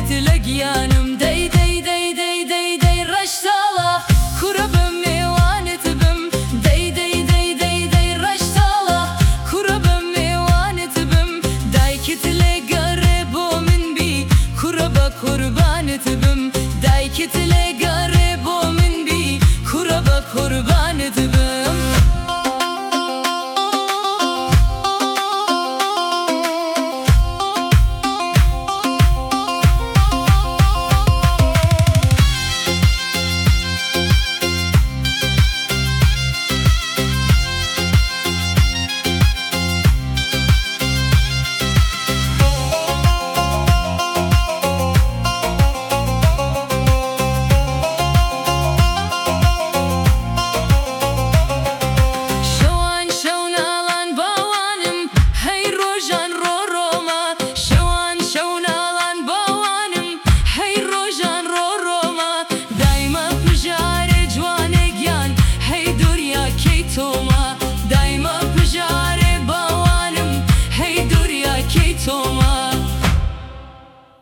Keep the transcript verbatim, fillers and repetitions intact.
تلە گیانم دەی دەی دەی دەی دەی دەی ڕەشتاڵە کوڕە بە میوانت بم دەی دەی دەی دەی دەی ڕەشتاڵە کوڕە بە میوانت بم دایکت لێگەڕێ بۆ من بی کوڕە بە قوربانت بم دایکت لێگەڕێ بۆ من بی کوڕە بە قوربانت بم so much.